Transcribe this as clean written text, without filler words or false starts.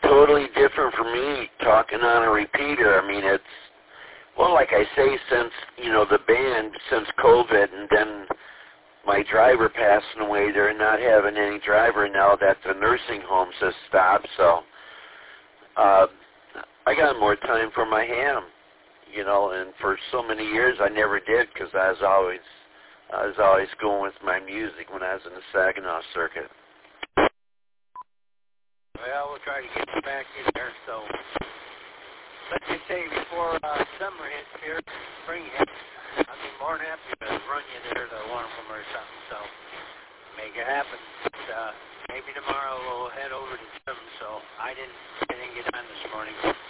totally different for me talking on a repeater. I mean, it's, well, like I say, since, the band, since COVID, and then my driver passing away, they're not having any driver now that the nursing homes has stopped, so I got more time for my ham, and for so many years I never did because I was always going with my music when I was in the Saginaw circuit. Well, we'll try to get you back in there, so let's just say before summer hits here, spring hits, I'd be more than happy to run you there to one of them or something, so make it happen. But, maybe tomorrow we'll head over to Jim, so I didn't get on this morning.